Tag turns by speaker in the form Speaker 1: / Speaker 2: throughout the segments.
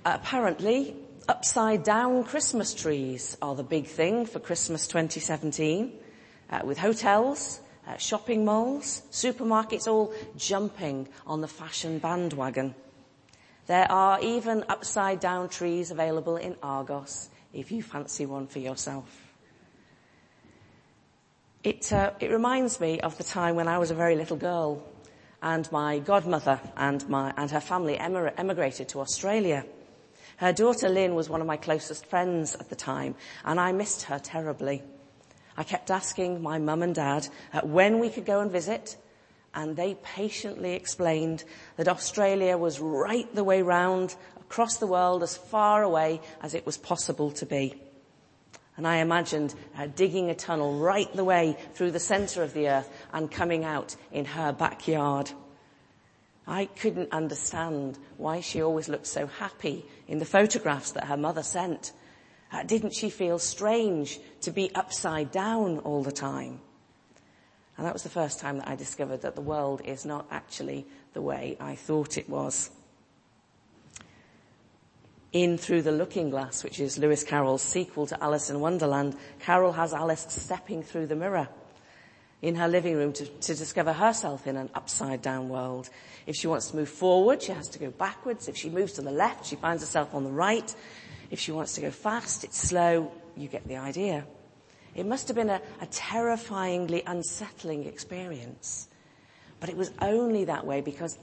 Speaker 1: Apparently, upside-down Christmas trees are the big thing for Christmas 2017, with hotels, shopping malls, supermarkets all jumping on the fashion bandwagon. There are even upside-down trees available in Argos if you fancy one for yourself. It reminds me of the time when I was a very little girl and my godmother and her family emigrated to Australia. Her daughter Lynn was one of my closest friends at the time, and I missed her terribly. I kept asking my mum and dad when we could go and visit, and they patiently explained that Australia was right the way round, across the world, as far away as it was possible to be. And I imagined digging a tunnel right the way through the centre of the earth and coming out in her backyard. I couldn't understand why she always looked so happy in the photographs that her mother sent. Didn't she feel strange to be upside down all the time? And that was the first time that I discovered that the world is not actually the way I thought it was. In Through the Looking Glass, which is Lewis Carroll's sequel to Alice in Wonderland, Carroll has Alice stepping through the mirror in her living room to discover herself in an upside-down world. If she wants to move forward, she has to go backwards. If she moves to the left, she finds herself on the right. If she wants to go fast, it's slow. You get the idea. It must have been a terrifyingly unsettling experience. But it was only that way because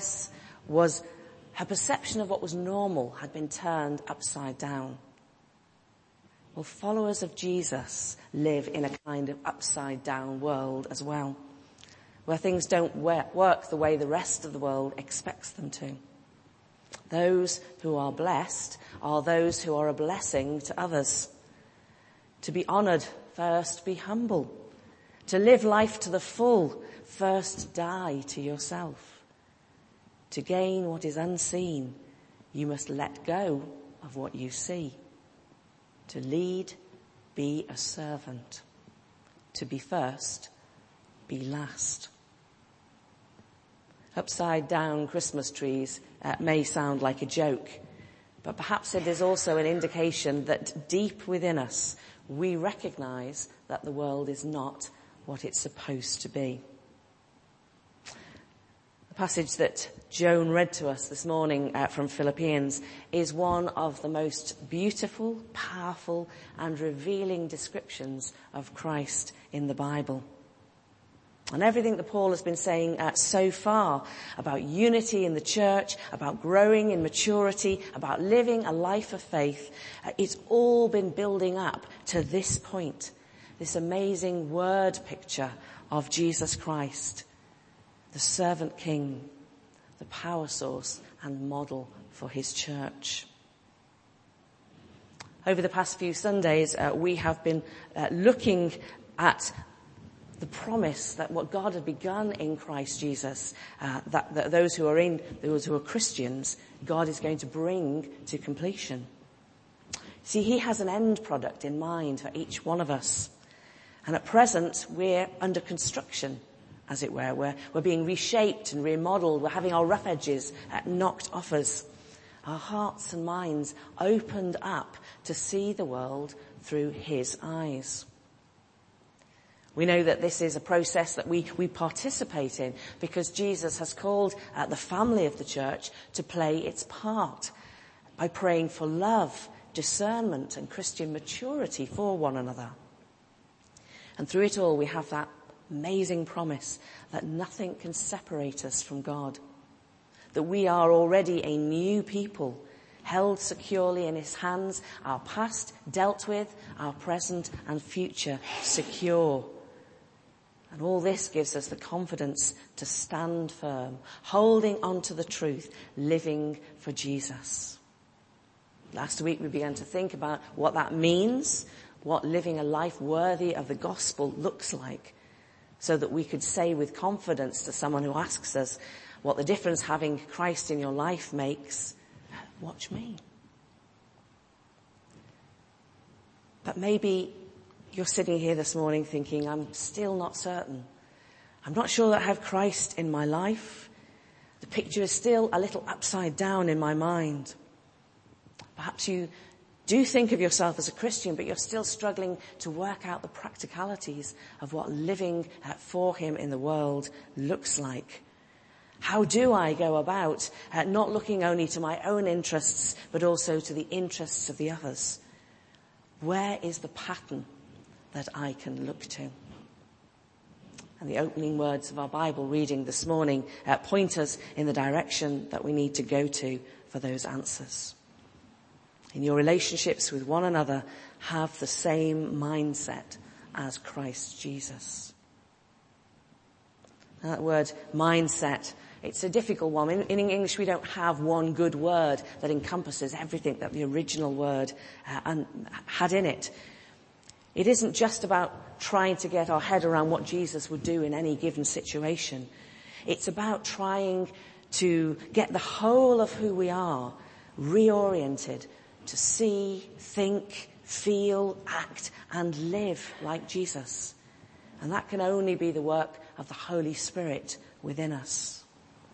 Speaker 1: her perception of what was normal had been turned upside down. Well, followers of Jesus live in a kind of upside-down world as well, where things don't work the way the rest of the world expects them to. Those who are blessed are those who are a blessing to others. To be honoured, first be humble. To live life to the full, first die to yourself. To gain what is unseen, you must let go of what you see. To lead, be a servant. To be first, be last. Upside-down Christmas trees may sound like a joke, but perhaps it is also an indication that deep within us we recognise that the world is not what it's supposed to be. The passage that Joan read to us this morning from Philippians is one of the most beautiful, powerful and revealing descriptions of Christ in the Bible. And everything that Paul has been saying so far about unity in the church, about growing in maturity, about living a life of faith, it's all been building up to this point, this amazing word picture of Jesus Christ, the servant king, the power source and model for his church. Over the past few Sundays, we have been looking at the promise that what God had begun in Christ Jesus, that those who are Christians, God is going to bring to completion. See, he has an end product in mind for each one of us. And at present, we're under construction, as it were. We're being reshaped and remodeled. We're having our rough edges knocked off us. Our hearts and minds opened up to see the world through his eyes. We know that this is a process that we participate in because Jesus has called the family of the church to play its part by praying for love, discernment and Christian maturity for one another. And through it all we have that amazing promise that nothing can separate us from God, that we are already a new people, held securely in his hands, our past dealt with, our present and future secure. And all this gives us the confidence to stand firm, holding on to the truth, living for Jesus. Last week we began to think about what that means, what living a life worthy of the gospel looks like, so that we could say with confidence to someone who asks us what the difference having Christ in your life makes, watch me. But maybe you're sitting here this morning thinking, I'm still not certain. I'm not sure that I have Christ in my life. The picture is still a little upside down in my mind. Perhaps you do think of yourself as a Christian, but you're still struggling to work out the practicalities of what living for him in the world looks like. How do I go about not looking only to my own interests, but also to the interests of the others? Where is the pattern that I can look to? And the opening words of our Bible reading this morning point us in the direction that we need to go to for those answers. In your relationships with one another, have the same mindset as Christ Jesus. Now, that word mindset, it's a difficult one. In English, we don't have one good word that encompasses everything that the original word had in it. It isn't just about trying to get our head around what Jesus would do in any given situation. It's about trying to get the whole of who we are reoriented to see, think, feel, act, and live like Jesus. And that can only be the work of the Holy Spirit within us.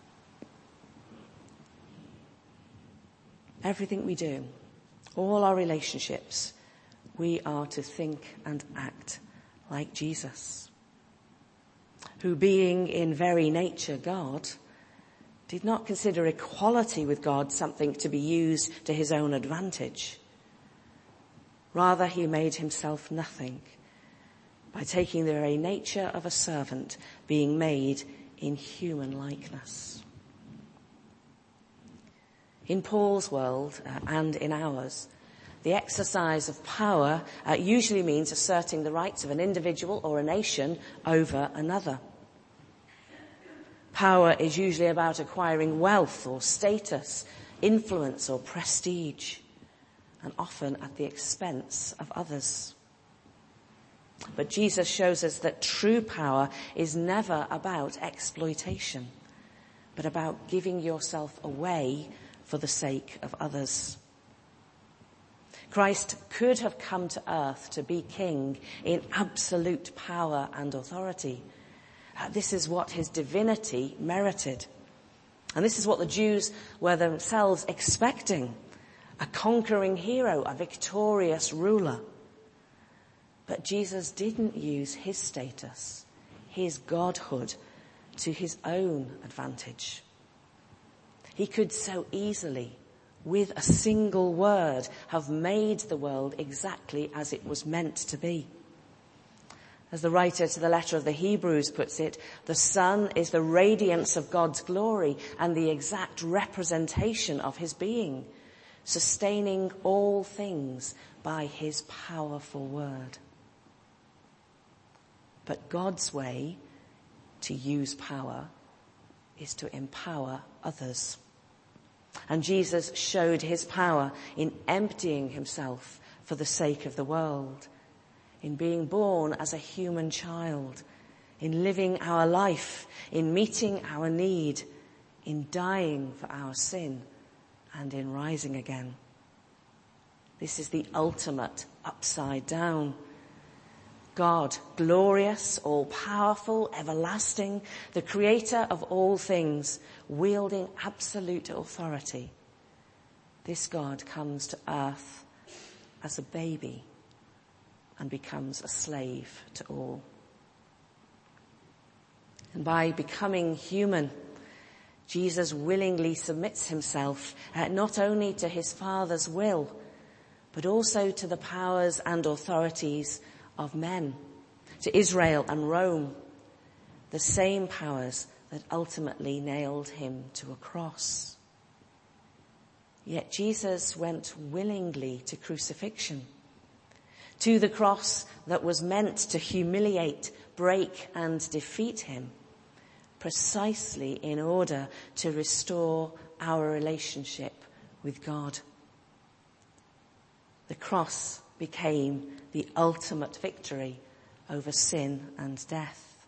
Speaker 1: Everything we do, all our relationships, we are to think and act like Jesus, who being in very nature God, did not consider equality with God something to be used to his own advantage. Rather, he made himself nothing by taking the very nature of a servant, being made in human likeness. In Paul's world and in ours, the exercise of power usually means asserting the rights of an individual or a nation over another. Power is usually about acquiring wealth or status, influence or prestige, and often at the expense of others. But Jesus shows us that true power is never about exploitation, but about giving yourself away for the sake of others. Christ could have come to earth to be king in absolute power and authority. This is what his divinity merited. And this is what the Jews were themselves expecting. A conquering hero, a victorious ruler. But Jesus didn't use his status, his godhood, to his own advantage. He could so easily, with a single word, have made the world exactly as it was meant to be. As the writer to the letter of the Hebrews puts it, the Son is the radiance of God's glory and the exact representation of his being, sustaining all things by his powerful word. But God's way to use power is to empower others. And Jesus showed his power in emptying himself for the sake of the world, in being born as a human child, in living our life, in meeting our need, in dying for our sin, and in rising again. This is the ultimate upside down. God, glorious, all-powerful, everlasting, the creator of all things, wielding absolute authority. This God comes to earth as a baby and becomes a slave to all. And by becoming human, Jesus willingly submits himself not only to his Father's will, but also to the powers and authorities of men, to Israel and Rome, the same powers that ultimately nailed him to a cross. Yet Jesus went willingly to crucifixion, to the cross that was meant to humiliate, break, and defeat him, precisely in order to restore our relationship with God. The cross became the ultimate victory over sin and death.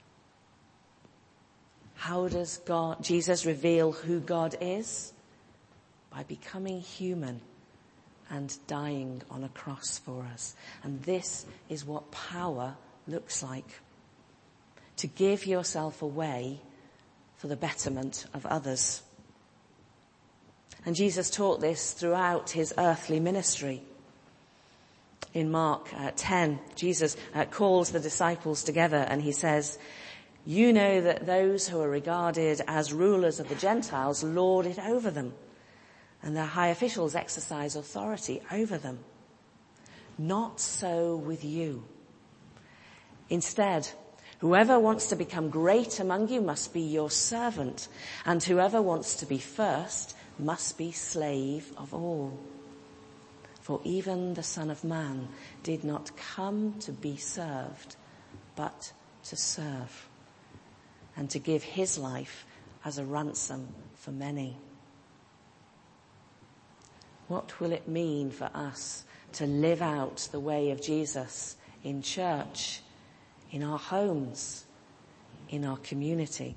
Speaker 1: How does Jesus reveal who God is? By becoming human and dying on a cross for us. And this is what power looks like. To give yourself away for the betterment of others. And Jesus taught this throughout his earthly ministry. In Mark 10, Jesus calls the disciples together and he says, "You know that those who are regarded as rulers of the Gentiles lord it over them, and their high officials exercise authority over them. Not so with you. Instead, whoever wants to become great among you must be your servant, and whoever wants to be first must be slave of all. For even the Son of Man did not come to be served, but to serve, and to give his life as a ransom for many." What will it mean for us to live out the way of Jesus in church, in our homes, in our community?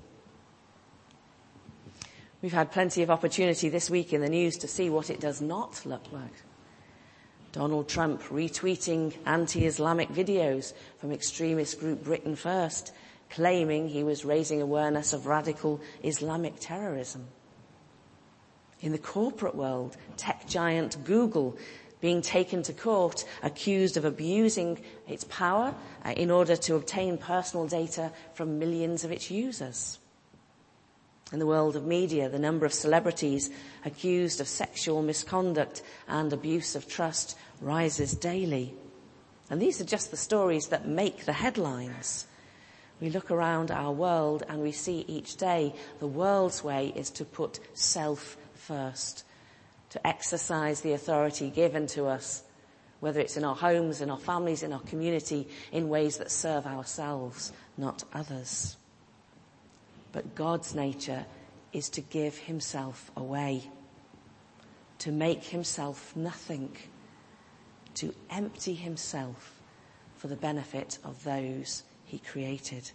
Speaker 1: We've had plenty of opportunity this week in the news to see what it does not look like. Donald Trump retweeting anti-Islamic videos from extremist group Britain First, claiming he was raising awareness of radical Islamic terrorism. In the corporate world, tech giant Google being taken to court, accused of abusing its power in order to obtain personal data from millions of its users. In the world of media, the number of celebrities accused of sexual misconduct and abuse of trust rises daily. And these are just the stories that make the headlines. We look around our world and we see each day the world's way is to put self first, to exercise the authority given to us, whether it's in our homes, in our families, in our community, in ways that serve ourselves, not others. But God's nature is to give himself away, to make himself nothing, to empty himself for the benefit of those he created.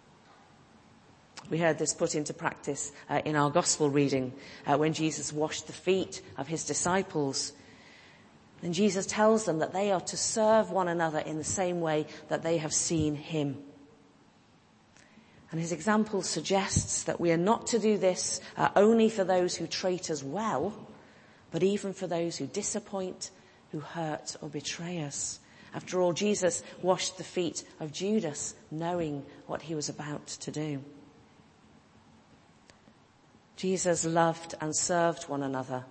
Speaker 1: We heard this put into practice in our gospel reading when Jesus washed the feet of his disciples. And Jesus tells them that they are to serve one another in the same way that they have seen him. And his example suggests that we are not to do this only for those who treat us well, but even for those who disappoint, who hurt or betray us. After all, Jesus washed the feet of Judas, knowing what he was about to do. Jesus loved and served one another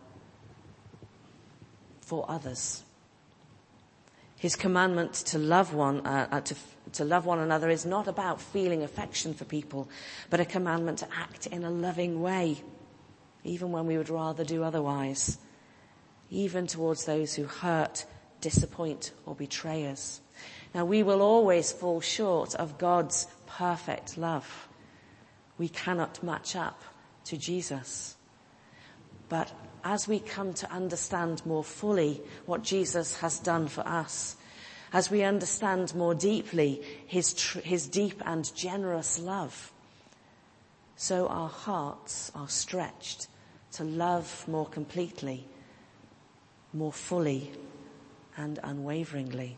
Speaker 1: for others. His commandment to love one another is not about feeling affection for people, but a commandment to act in a loving way, even when we would rather do otherwise, even towards those who hurt, disappoint, or betray us. Now, we will always fall short of God's perfect love. We cannot match up to Jesus. But as we come to understand more fully what Jesus has done for us, as we understand more deeply his deep and generous love, so our hearts are stretched to love more completely, more fully, and unwaveringly.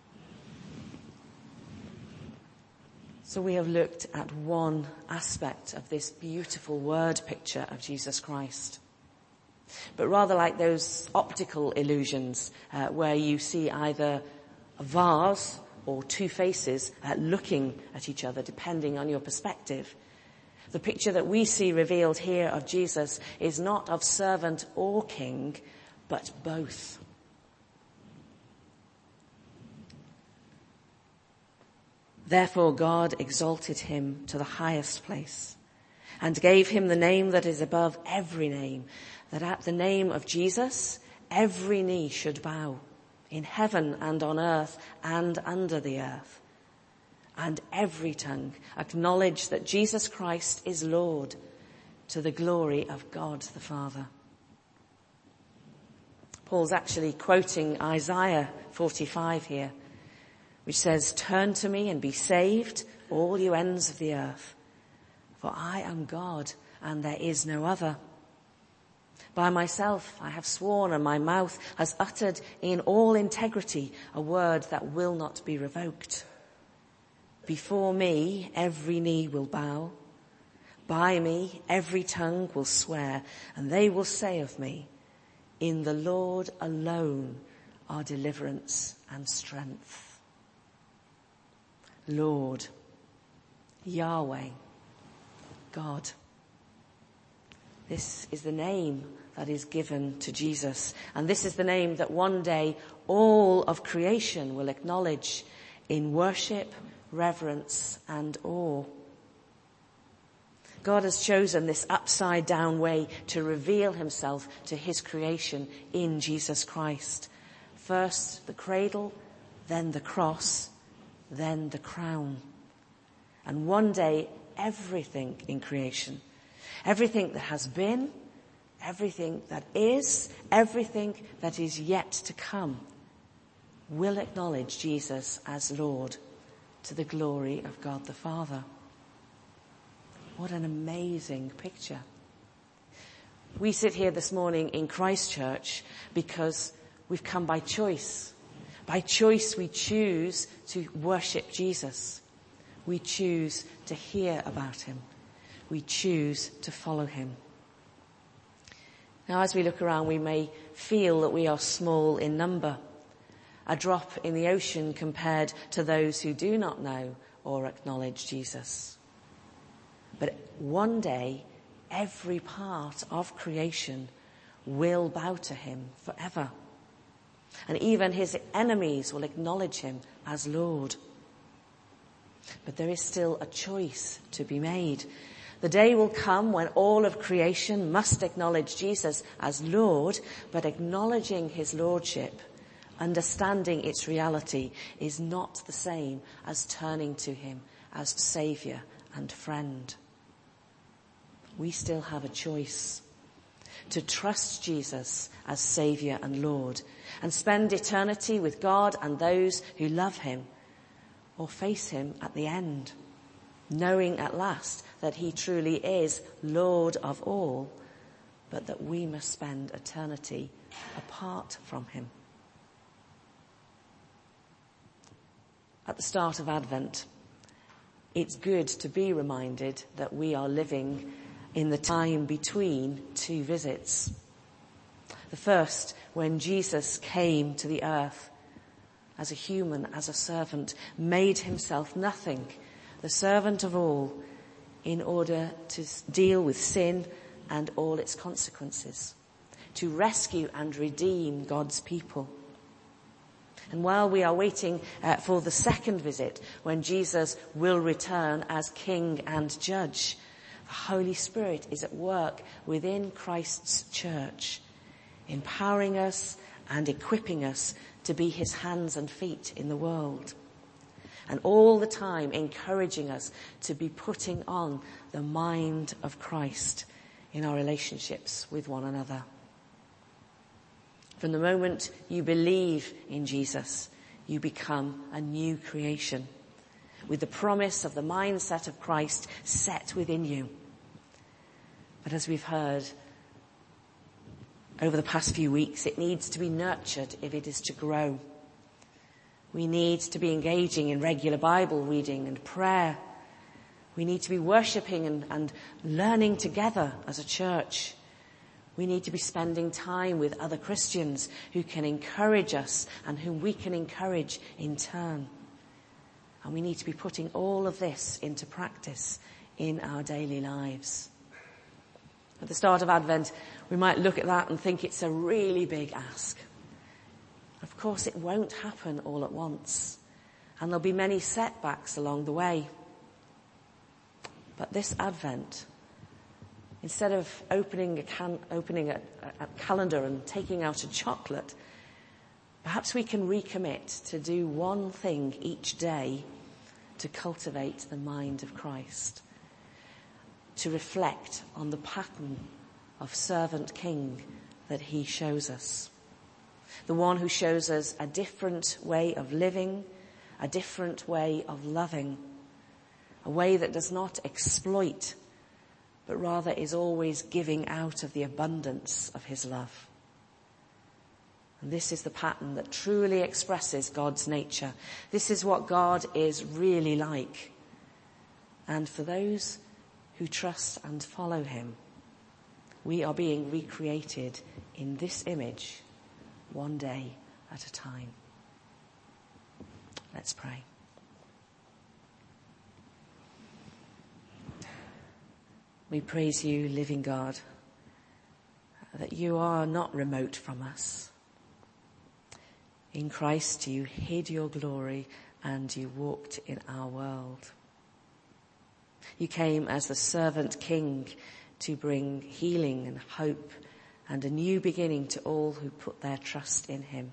Speaker 1: So we have looked at one aspect of this beautiful word picture of Jesus Christ. But rather like those optical illusions where you see either a vase or two faces looking at each other depending on your perspective, the picture that we see revealed here of Jesus is not of servant or king, but both. Therefore God exalted him to the highest place and gave him the name that is above every name, that at the name of Jesus every knee should bow, in heaven and on earth and under the earth, and every tongue acknowledge that Jesus Christ is Lord, to the glory of God the Father. Paul's actually quoting Isaiah 45 here, which says, "Turn to me and be saved, all you ends of the earth. For I am God, and there is no other. By myself I have sworn, and my mouth has uttered in all integrity a word that will not be revoked. Before me every knee will bow. By me every tongue will swear, and they will say of me, In the Lord alone are deliverance and strength. Lord, Yahweh, God. This is the name that is given to Jesus. And this is the name that one day all of creation will acknowledge in worship, reverence, and awe. God has chosen this upside down way to reveal himself to his creation in Jesus Christ. First the cradle, then the cross, then the crown. And one day everything in creation, everything that has been, everything that is, everything that is yet to come, will acknowledge Jesus as Lord to the glory of God the Father. What an amazing picture. We sit here this morning in Christchurch because we've come by choice. By choice we choose to worship Jesus. We choose to hear about him. We choose to follow him. Now, as we look around, we may feel that we are small in number, a drop in the ocean compared to those who do not know or acknowledge Jesus. But one day, every part of creation will bow to him forever. And even his enemies will acknowledge him as Lord. But there is still a choice to be made. The day will come when all of creation must acknowledge Jesus as Lord, but acknowledging his lordship, understanding its reality, is not the same as turning to him as Saviour and friend. We still have a choice to trust Jesus as Saviour and Lord and spend eternity with God and those who love him, or face him at the end, knowing at last that he truly is Lord of all, but that we must spend eternity apart from him. At the start of Advent, it's good to be reminded that we are living in the time between two visits. The first, when Jesus came to the earth as a human, as a servant, made himself nothing, the servant of all, in order to deal with sin and all its consequences, to rescue and redeem God's people. And while we are waiting for the second visit, when Jesus will return as King and Judge, the Holy Spirit is at work within Christ's church, empowering us and equipping us to be his hands and feet in the world. And all the time encouraging us to be putting on the mind of Christ in our relationships with one another. From the moment you believe in Jesus, you become a new creation, with the promise of the mindset of Christ set within you. But as we've heard over the past few weeks, it needs to be nurtured if it is to grow. We need to be engaging in regular Bible reading and prayer. We need to be worshipping and learning together as a church. We need to be spending time with other Christians who can encourage us and whom we can encourage in turn. And we need to be putting all of this into practice in our daily lives. At the start of Advent, we might look at that and think it's a really big ask. Of course, it won't happen all at once, and there'll be many setbacks along the way. But this Advent, instead of opening a calendar and taking out a chocolate, perhaps we can recommit to do one thing each day to cultivate the mind of Christ, to reflect on the pattern of servant king that he shows us. The one who shows us a different way of living, a different way of loving, a way that does not exploit, but rather is always giving out of the abundance of his love. And this is the pattern that truly expresses God's nature. This is what God is really like. And for those who trust and follow him, we are being recreated in this image, one day at a time. Let's pray. We praise you, living God, that you are not remote from us. In Christ you hid your glory and you walked in our world. You came as the servant king to bring healing and hope and a new beginning to all who put their trust in him.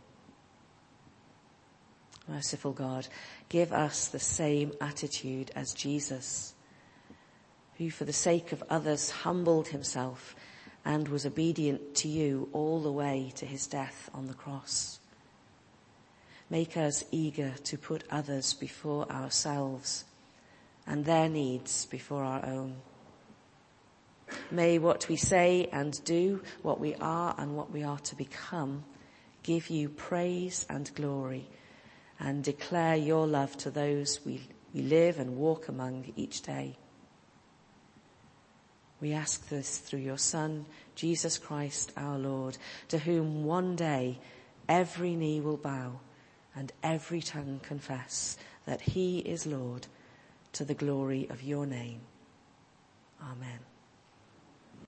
Speaker 1: Merciful God, give us the same attitude as Jesus, who for the sake of others humbled himself and was obedient to you all the way to his death on the cross. Make us eager to put others before ourselves and their needs before our own. May what we say and do, what we are and what we are to become, give you praise and glory and declare your love to those we live and walk among each day. We ask this through your Son, Jesus Christ our Lord, to whom one day every knee will bow and every tongue confess that he is Lord, to the glory of your name. Amen.